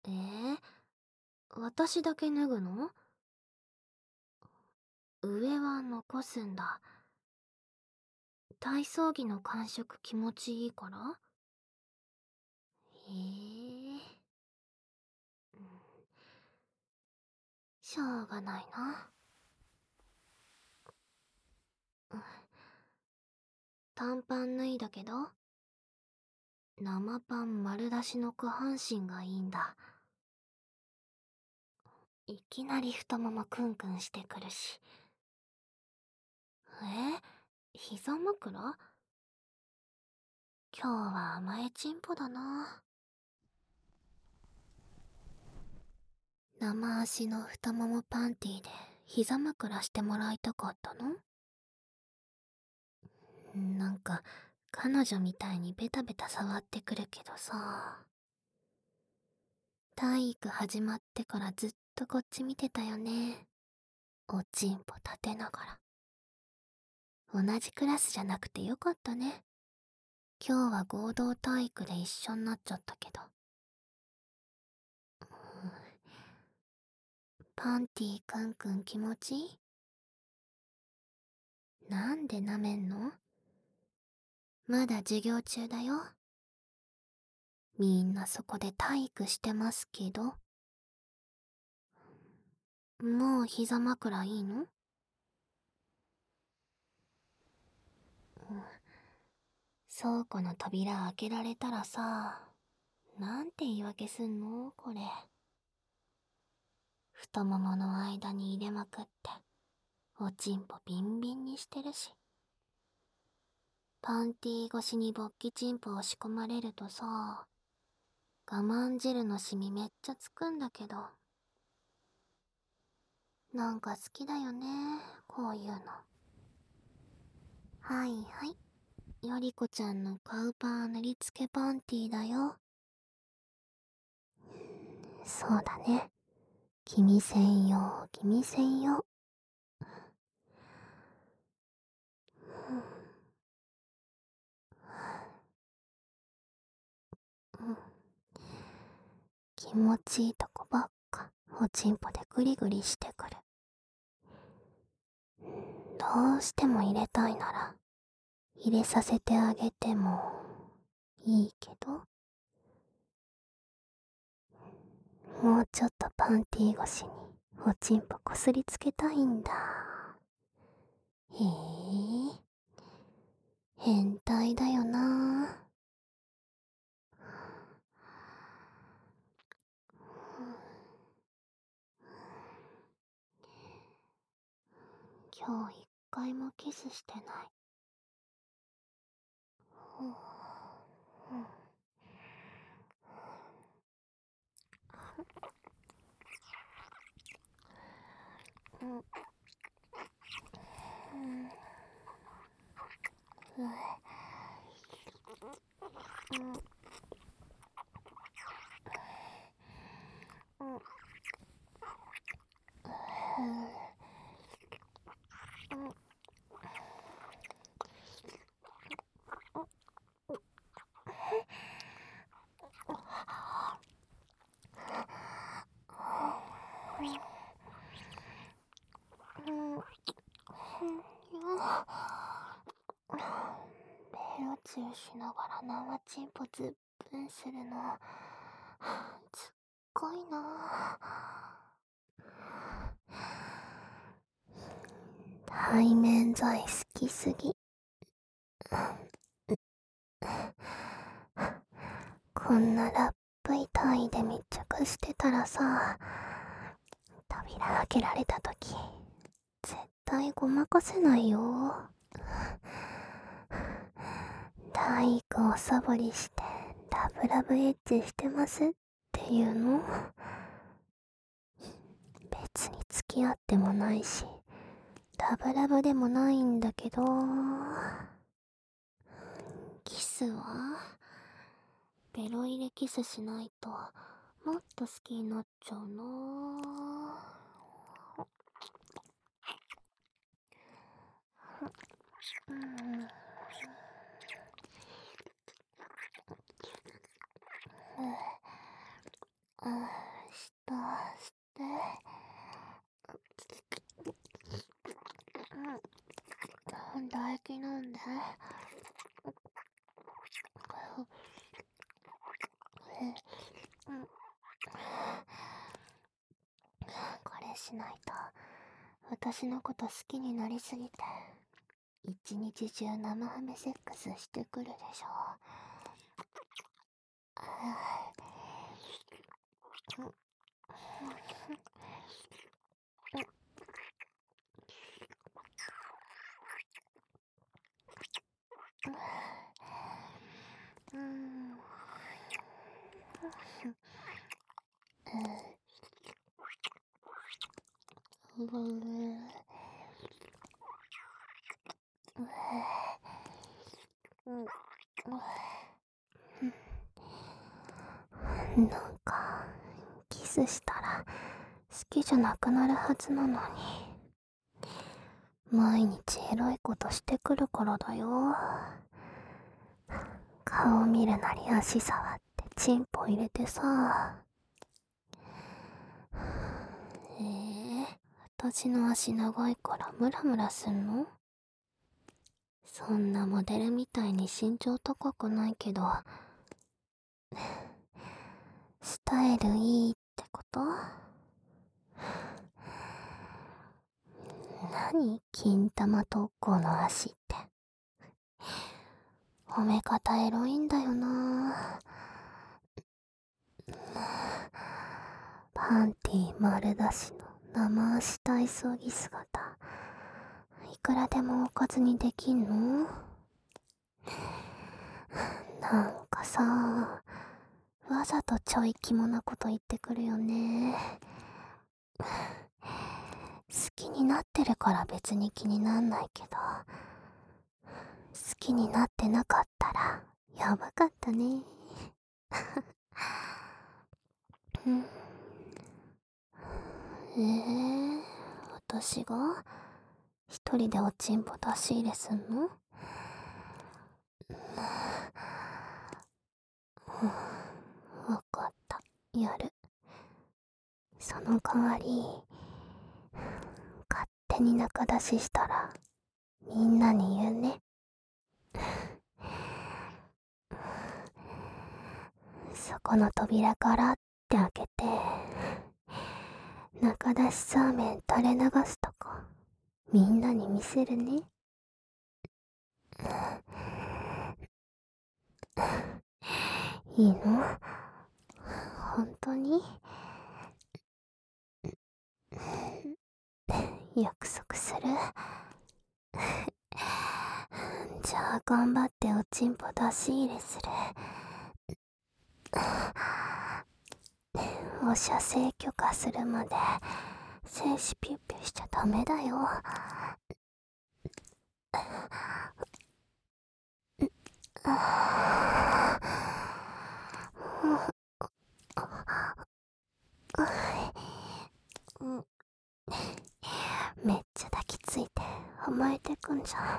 私だけ脱ぐの？上は残すんだ。体操着の感触気持ちいいから？へえ。うん、しょうがないな。うん、短パン脱いだけど、生パン丸出しの下半身がいいんだ。いきなり太ももクンクンしてくるし。膝枕？今日は甘えちんぽだな。生足の太ももパンティで膝枕してもらいたかったの？なんか、彼女みたいにベタベタ触ってくるけどさ。体育始まってからずっとこっち見てたよね。おちんぽ立てながら。同じクラスじゃなくてよかったね。今日は合同体育で一緒になっちゃったけど。パンティくんくん気持ちいい？なんで舐めんの？まだ授業中だよ。みんなそこで体育してますけど。もう膝枕いいの？倉庫の扉開けられたらさ、なんて言い訳すんのこれ。太ももの間に入れまくって、おちんぽビンビンにしてるし。パンティ越しに勃起チンポを仕込まれるとさ、我慢汁のシミめっちゃつくんだけど。なんか好きだよね、こういうの。はいはい。よりこちゃんのカウパー塗り付けパンティだよ。そうだね。君専用、君専用。うん。気持ちいいとこばっか、おちんぽでグリグリしてくる。どうしても入れたいなら、入れさせてあげてもいいけど、もうちょっとパンティ越しにおちんぽこすりつけたいんだ。へえ、変態だよな。今日一回もキスしてない。うん。ベロチューしながら生チンポずっぷんするの、すっごいな。背面剤好きすぎ。こんなラップい単位で密着してたらさ、扉開けられた時、絶対ごまかせないよ。体育をサボりしてラブラブエッチしてますっていうの？別に付き合ってもないし、ラブラブでもないんだけど、キスはベロ入れキスしないともっと好きになっちゃうな。うん。 したして。唾液飲んで。これしないと私のこと好きになりすぎて一日中生ハメセックスしてくるでしょ。なんかキスしたら好きじゃなくなるはずなのに、毎日エロいことしてくるからだよ。顔見るなり足触ってチンポ入れてさ。私の足長いからムラムラすんの？そんなモデルみたいに身長高くないけどスタイルいいってこと？何金玉特攻の足って。褒め方エロいんだよな。パンティー丸出しの生足体操着姿、いくらでもおかずにできんの？なんかさ、わざとちょいキモなこと言ってくるよね。好きになってるから別に気になんないけど、好きになってなかったらやばかったね。私が一人でおちんぽ出し入れすんの？わかった、やる。その代わり勝手に中出ししたらみんなに言うね。そこの扉からって開けて中出しそうめん垂れ流すとこみんなに見せるね。いいの？本当に？約束する？じゃあ頑張っておちんぽ出し入れする。お射精許可するまで精子ピュッピュしちゃダメだよ。めっちゃ抱きついて甘えてくんじゃん。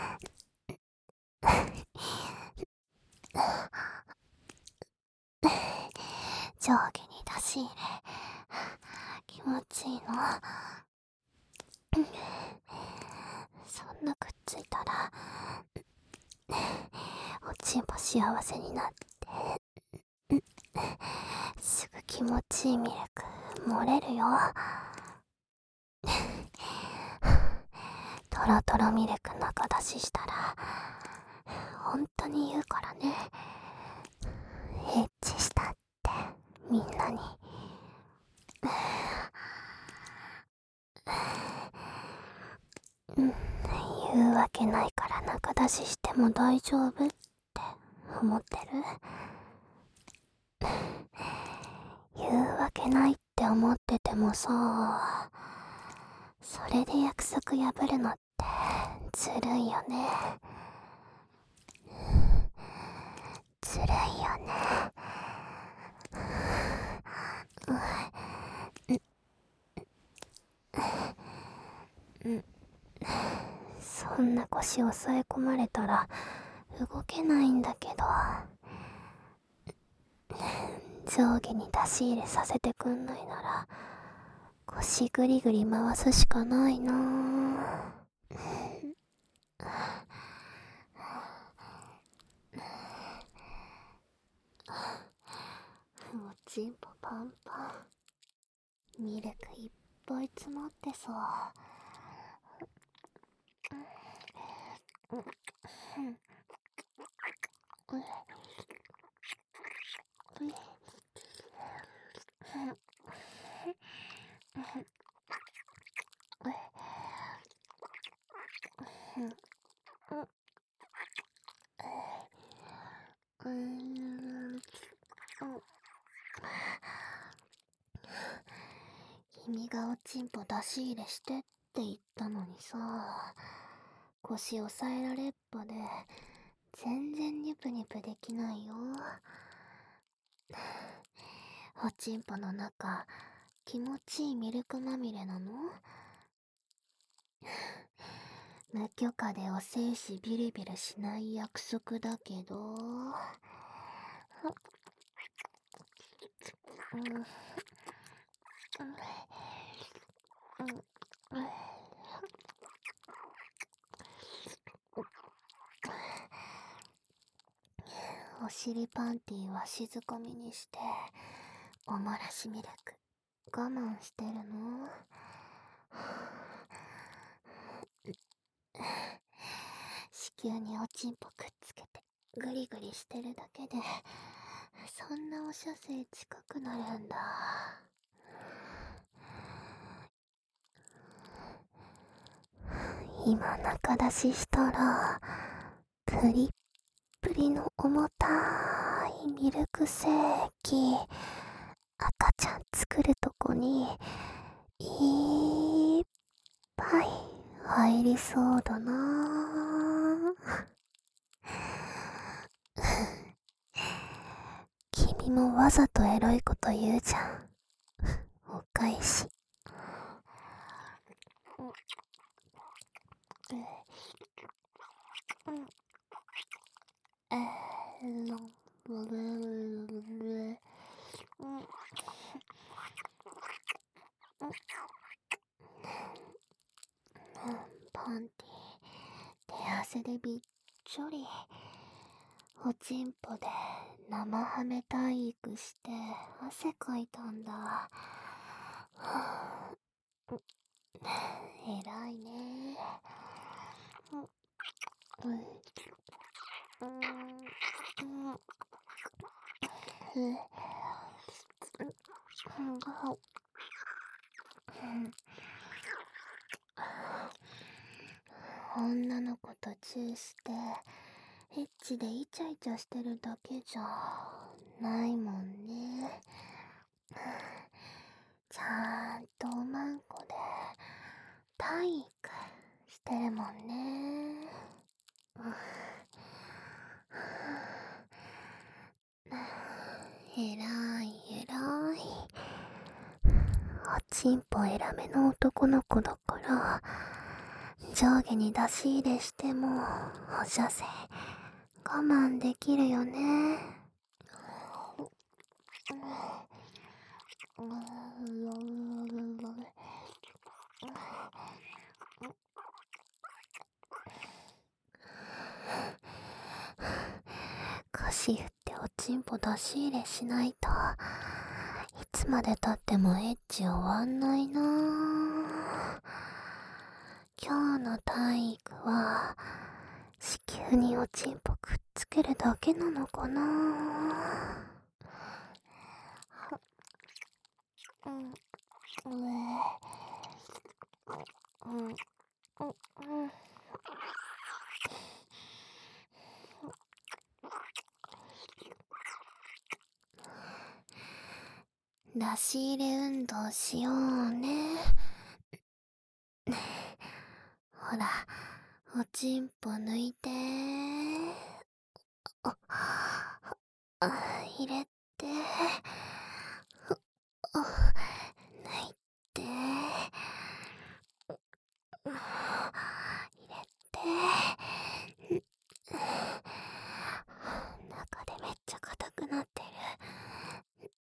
上下に出し入れ気持ちいいの？そんなくっついたらおちんぽ幸せになってすぐ気持ちいいミルク漏れるよ。トロトロミルク中出ししたら本当に言うからね。エッチしたってみんなに。言うわけないから中出ししても大丈夫って思ってる？言うわけないって思っててもさ、それで約束破るのってずるいよね。ずるいよね。そんな腰押さえ込まれたら動けないんだけど。 上下に出し入れさせてくんないなら腰ぐりぐり回すしかないなぁ。おちんぽパンパン、ミルクいっぱい詰まってさ。君がおちんぽ出し入れしてって言ったのにさ、腰押さえられっぱで全然ニプニプできないよ。おちんぽの中気持ちいいミルクまみれなの？無許可でお精子ビリビリしない約束だけど。お尻パンティは静かみにしておもらしミルク我慢してるの？子宮におちんぽくっつけてグリグリしてるだけでそんなお射精近くなるんだ。今中出ししたらプリップリの重たいミルクセーキ赤ちゃん作るとこにいっぱい入りそうだな。君もわざとエロいこと言うじゃん。お返し。パンティ手汗でびっちょり。おちんぽで生ハメ体育して汗かいたんだ。偉いね。女の子とチューしてエッチでイチャイチャしてるだけじゃないもんね。ちゃんとおまんこで体育してるもんね。えらいえらい。おちんぽ偉めの男の子だから上下に出し入れしてもお射精我慢できるよね。腰振っておちんぽ出し入れしないといつまでたってもエッチ終わんないな。今日の体育は子宮におちんぽくっつけるだけなのかな。出し入れ運動しようね。ほら、おちんぽ抜いて。入れて。抜いて。入れて。中でめっちゃ硬くなってる。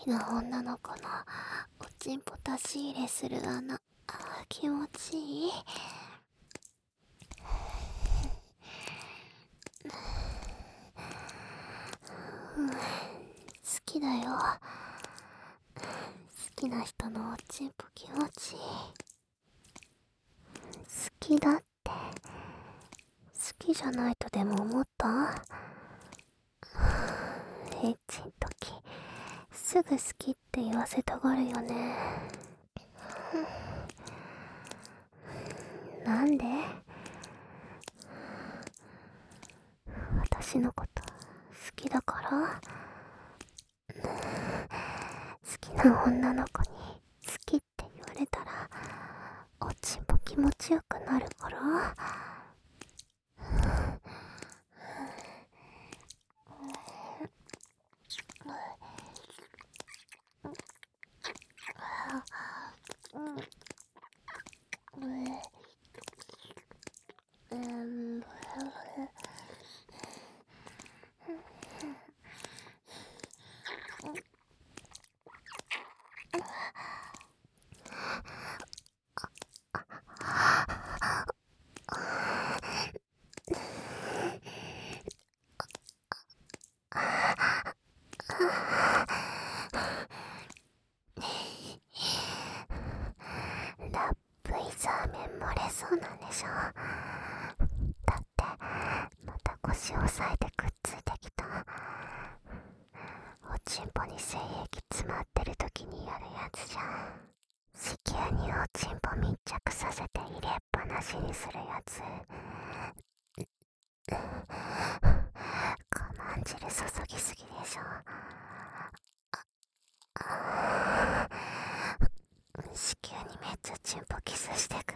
きな女の子のおちんぽ出し入れする穴、気持ちいい。好きだよ。好きな人のおちんぽ気持ちいい。好きだって、好きじゃないとでも思った？エッチん時すぐ好きって言わせたがるよね。なんで？私のこと好きだから？好きな女の子に好きって言われたらおちんぽ気持ちよくなるから？ラップイザーメン漏れそうなんでしょ。だってまた腰押さえてくっついてきた。おちんぽに精液詰まってる時にやるやつじゃん。子宮におちんぽ密着させて入れっぱなしにするやつ。我慢汁注ぎすぎでしょ。子宮にめっちゃチンポキスしてくる。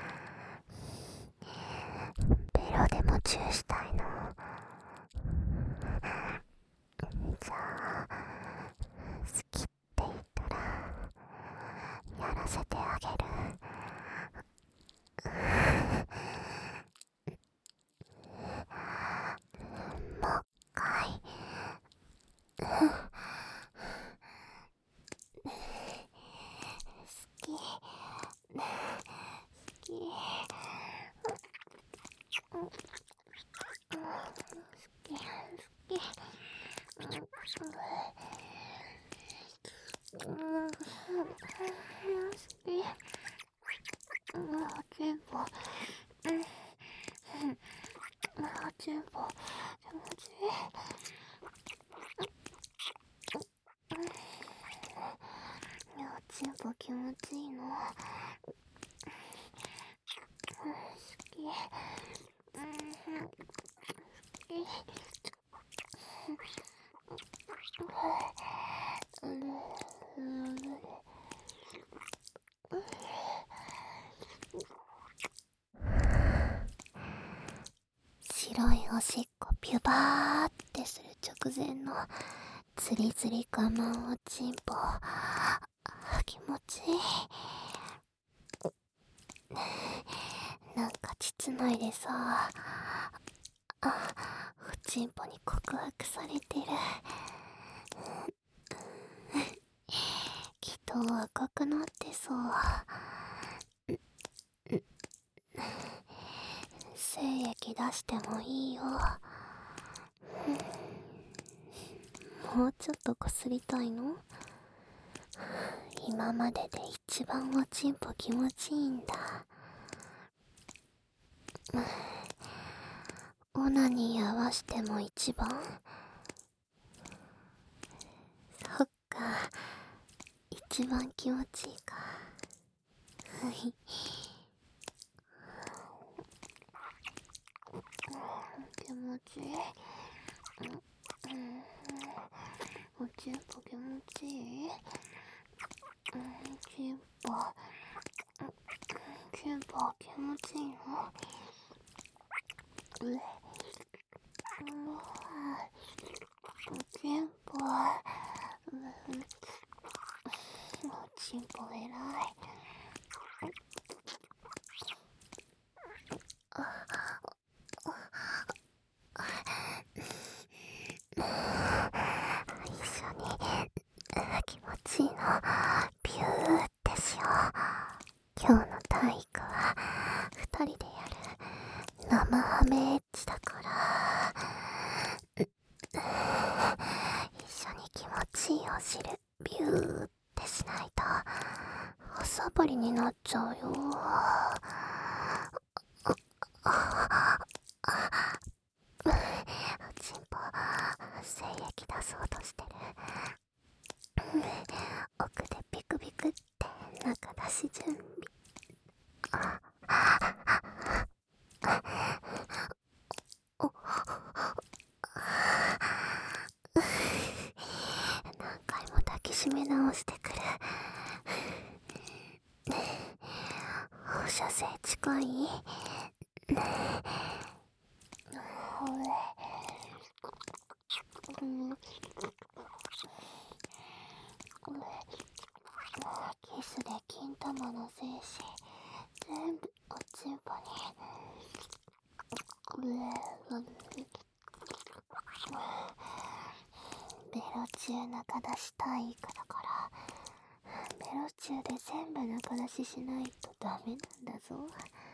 ベロでもチューしたいの。じゃあ好きって言ったらやらせてあげる。もう一回。好き。チンポ気持ちいいの。好き。白いおしっこピュバーってする直前のツリツリ我慢おちんぽ、気持ちいい。なんか膣内でさ、おちんぽに告白されてる。きっと赤くなってそう。精液出してもいいよ。もうちょっとこすりたいの？今までで一番おちんぽ気持ちいいんだ。オナニー合わしても一番？そっか、一番気持ちいいか。気持ちいい。おちんぽ気持ちいい。チンポ気持ちいいの？おちんぽ偉い。一緒に気持ちいいの。ビューってしよう。今日の体育は二人でやる生ハメエッジだから、一緒に気持ちいいお汁ビューってしないとおさばりになっちゃうよ。おちんぽ精液出そうとしてる。奥でビクビクって中出し準備。お何回も抱きしめ直してくる。放射性近い？キスで金玉の精子全部おちんぽに。ベロ中中出し体育だから、ベロ中で全部中出ししないとダメなんだぞ。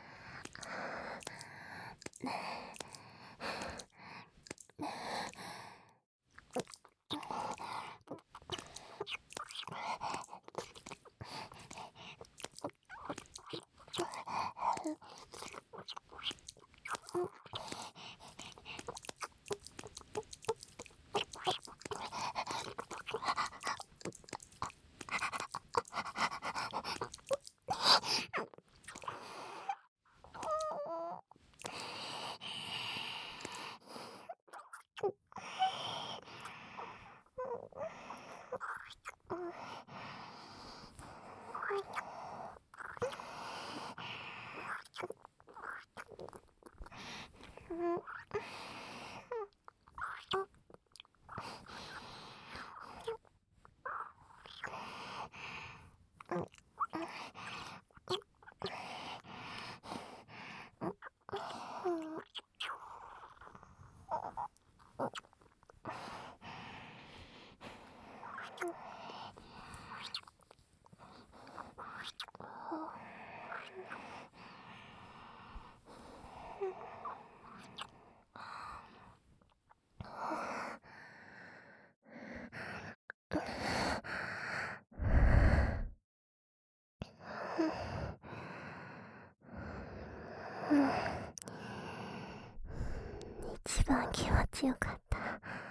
一番気持ちよかった。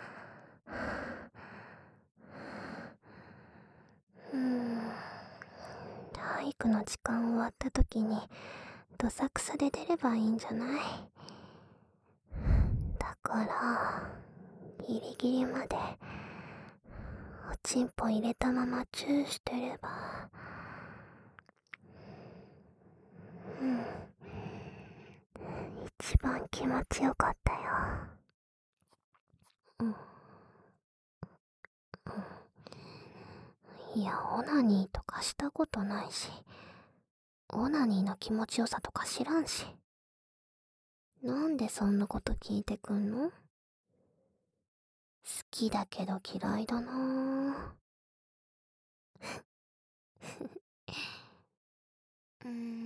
体育の時間終わった時にどさくさで出ればいいんじゃない？だからギリギリまでおちんぽ入れたままチューしてれば、一番気持ちよかったよ。いや、オナニーとかしたことないし、オナニーの気持ちよさとか知らんし。なんでそんなこと聞いてくんの？好きだけど嫌いだなぁ。